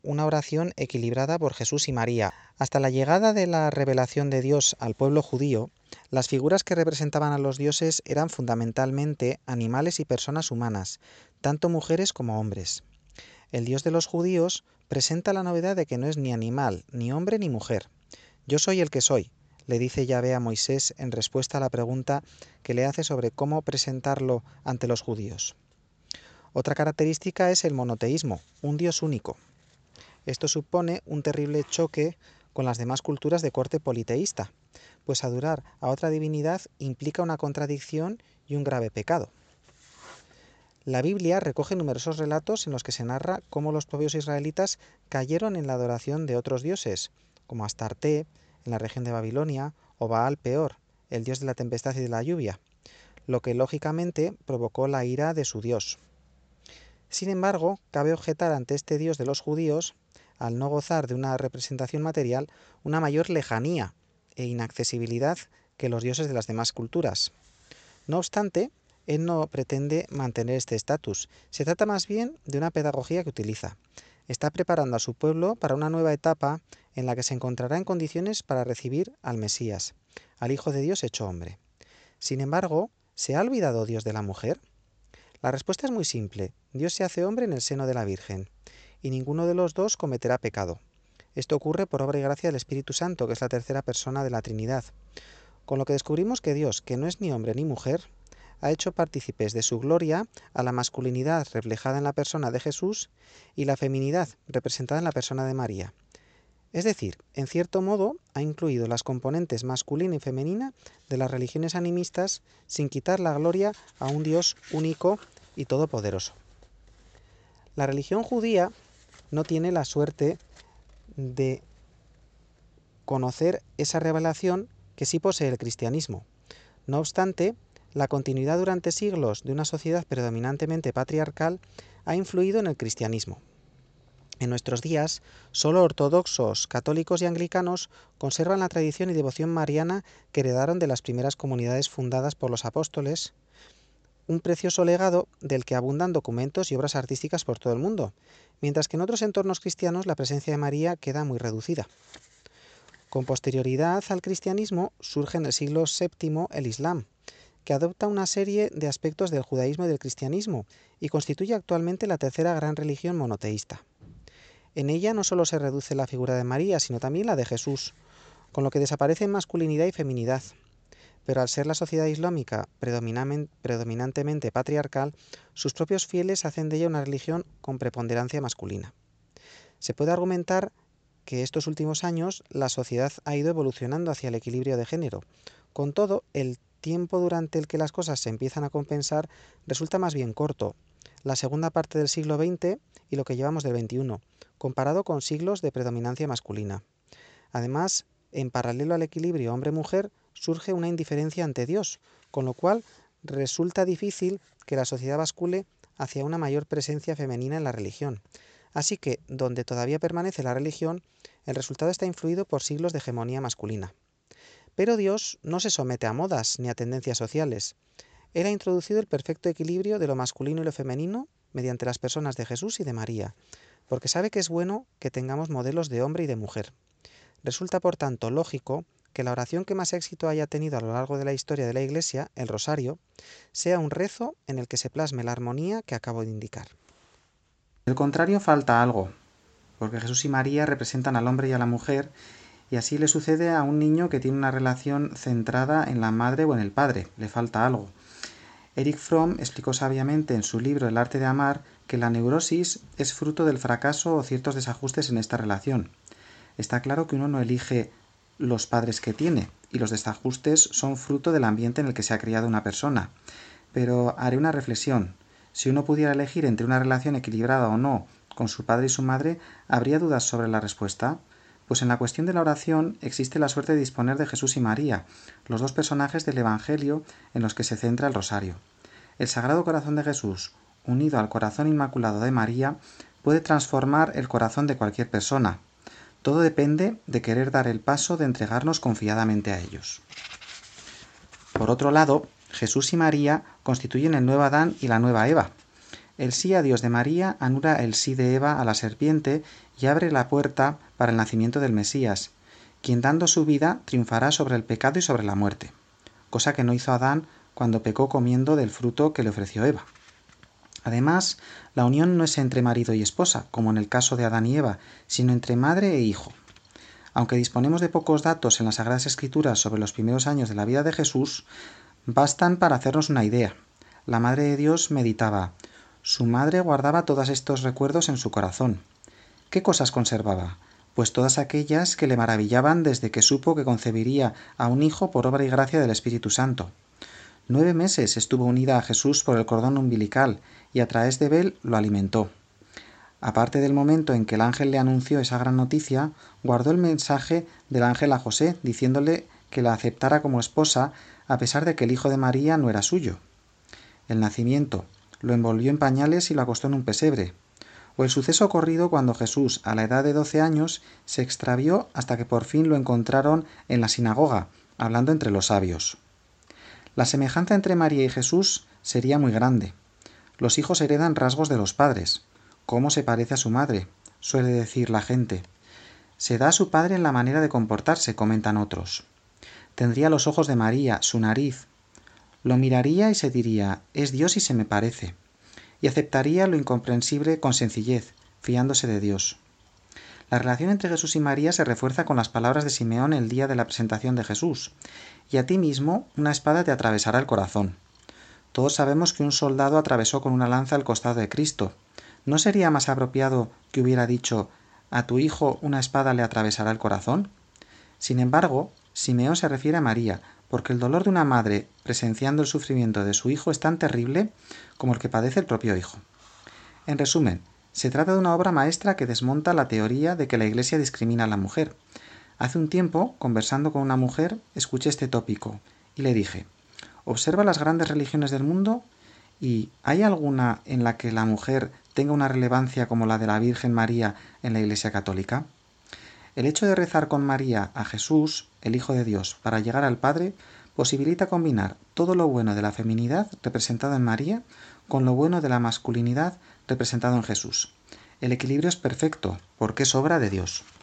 una oración equilibrada por Jesús y María. Hasta la llegada de la revelación de Dios al pueblo judío, las figuras que representaban a los dioses eran fundamentalmente animales y personas humanas, tanto mujeres como hombres. El Dios de los judíos presenta la novedad de que no es ni animal, ni hombre, ni mujer. Yo soy el que soy, le dice Yahvé a Moisés en respuesta a la pregunta que le hace sobre cómo presentarlo ante los judíos. Otra característica es el monoteísmo, un Dios único. Esto supone un terrible choque con las demás culturas de corte politeísta, pues adorar a otra divinidad implica una contradicción y un grave pecado. La Biblia recoge numerosos relatos en los que se narra cómo los propios israelitas cayeron en la adoración de otros dioses, como Astarte, en la región de Babilonia, o Baal Peor, el dios de la tempestad y de la lluvia, lo que lógicamente provocó la ira de su dios. Sin embargo, cabe objetar ante este dios de los judíos, al no gozar de una representación material, una mayor lejanía e inaccesibilidad que los dioses de las demás culturas. No obstante, él no pretende mantener este estatus. Se trata más bien de una pedagogía que utiliza. Está preparando a su pueblo para una nueva etapa en la que se encontrará en condiciones para recibir al Mesías, al Hijo de Dios hecho hombre. Sin embargo, ¿se ha olvidado Dios de la mujer? La respuesta es muy simple. Dios se hace hombre en el seno de la Virgen, y ninguno de los dos cometerá pecado. Esto ocurre por obra y gracia del Espíritu Santo, que es la tercera persona de la Trinidad. Con lo que descubrimos que Dios, que no es ni hombre ni mujer, ha hecho partícipes de su gloria a la masculinidad reflejada en la persona de Jesús y la feminidad representada en la persona de María. Es decir, en cierto modo ha incluido las componentes masculina y femenina de las religiones animistas sin quitar la gloria a un Dios único y todopoderoso. La religión judía no tiene la suerte de conocer esa revelación que sí posee el cristianismo. No obstante, la continuidad durante siglos de una sociedad predominantemente patriarcal ha influido en el cristianismo. En nuestros días, solo ortodoxos, católicos y anglicanos conservan la tradición y devoción mariana que heredaron de las primeras comunidades fundadas por los apóstoles, un precioso legado del que abundan documentos y obras artísticas por todo el mundo, mientras que en otros entornos cristianos la presencia de María queda muy reducida. Con posterioridad al cristianismo surge en el siglo VII el Islam, que adopta una serie de aspectos del judaísmo y del cristianismo y constituye actualmente la tercera gran religión monoteísta. En ella no solo se reduce la figura de María, sino también la de Jesús, con lo que desaparecen masculinidad y feminidad. Pero al ser la sociedad islámica predominantemente patriarcal, sus propios fieles hacen de ella una religión con preponderancia masculina. Se puede argumentar que estos últimos años la sociedad ha ido evolucionando hacia el equilibrio de género. Con todo, el tiempo durante el que las cosas se empiezan a compensar resulta más bien corto, la segunda parte del siglo XX y lo que llevamos del XXI, comparado con siglos de predominancia masculina. Además, en paralelo al equilibrio hombre-mujer, surge una indiferencia ante Dios, con lo cual resulta difícil que la sociedad bascule hacia una mayor presencia femenina en la religión. Así que, donde todavía permanece la religión, el resultado está influido por siglos de hegemonía masculina. Pero Dios no se somete a modas ni a tendencias sociales. Él ha introducido el perfecto equilibrio de lo masculino y lo femenino mediante las personas de Jesús y de María, porque sabe que es bueno que tengamos modelos de hombre y de mujer. Resulta, por tanto, lógico que la oración que más éxito haya tenido a lo largo de la historia de la Iglesia, el Rosario, sea un rezo en el que se plasme la armonía que acabo de indicar. Del contrario, falta algo, porque Jesús y María representan al hombre y a la mujer, y así le sucede a un niño que tiene una relación centrada en la madre o en el padre, le falta algo. Erich Fromm explicó sabiamente en su libro El arte de amar que la neurosis es fruto del fracaso o ciertos desajustes en esta relación. Está claro que uno no elige los padres que tiene, y los desajustes son fruto del ambiente en el que se ha criado una persona. Pero haré una reflexión. Si uno pudiera elegir entre una relación equilibrada o no con su padre y su madre, ¿habría dudas sobre la respuesta? Pues en la cuestión de la oración existe la suerte de disponer de Jesús y María, los dos personajes del Evangelio en los que se centra el rosario. El Sagrado Corazón de Jesús, unido al corazón inmaculado de María, puede transformar el corazón de cualquier persona. Todo depende de querer dar el paso de entregarnos confiadamente a ellos. Por otro lado, Jesús y María constituyen el nuevo Adán y la nueva Eva. El sí a Dios de María anula el sí de Eva a la serpiente y abre la puerta para el nacimiento del Mesías, quien dando su vida triunfará sobre el pecado y sobre la muerte, cosa que no hizo Adán cuando pecó comiendo del fruto que le ofreció Eva. Además, la unión no es entre marido y esposa, como en el caso de Adán y Eva, sino entre madre e hijo. Aunque disponemos de pocos datos en las Sagradas Escrituras sobre los primeros años de la vida de Jesús, bastan para hacernos una idea. La Madre de Dios meditaba: su madre guardaba todos estos recuerdos en su corazón. ¿Qué cosas conservaba? Pues todas aquellas que le maravillaban desde que supo que concebiría a un hijo por obra y gracia del Espíritu Santo. 9 meses estuvo unida a Jesús por el cordón umbilical y a través de él lo alimentó. Aparte del momento en que el ángel le anunció esa gran noticia, guardó el mensaje del ángel a José, diciéndole que la aceptara como esposa a pesar de que el hijo de María no era suyo. El nacimiento, lo envolvió en pañales y lo acostó en un pesebre. O el suceso ocurrido cuando Jesús, a la edad de 12 años, se extravió hasta que por fin lo encontraron en la sinagoga, hablando entre los sabios. La semejanza entre María y Jesús sería muy grande. Los hijos heredan rasgos de los padres. ¿Cómo se parece a su madre?, suele decir la gente. Se da a su padre en la manera de comportarse, comentan otros. Tendría los ojos de María, su nariz. Lo miraría y se diría: es Dios y se me parece. Y aceptaría lo incomprensible con sencillez, fiándose de Dios. La relación entre Jesús y María se refuerza con las palabras de Simeón el día de la presentación de Jesús: y a ti mismo una espada te atravesará el corazón. Todos sabemos que un soldado atravesó con una lanza el costado de Cristo. ¿No sería más apropiado que hubiera dicho: a tu hijo una espada le atravesará el corazón? Sin embargo, Simeón se refiere a María, porque el dolor de una madre presenciando el sufrimiento de su hijo es tan terrible como el que padece el propio hijo. En resumen, se trata de una obra maestra que desmonta la teoría de que la Iglesia discrimina a la mujer. Hace un tiempo, conversando con una mujer, escuché este tópico y le dije: observa las grandes religiones del mundo y ¿hay alguna en la que la mujer tenga una relevancia como la de la Virgen María en la Iglesia Católica? El hecho de rezar con María a Jesús, el Hijo de Dios, para llegar al Padre, posibilita combinar todo lo bueno de la feminidad representado en María con lo bueno de la masculinidad representado en Jesús. El equilibrio es perfecto, porque es obra de Dios.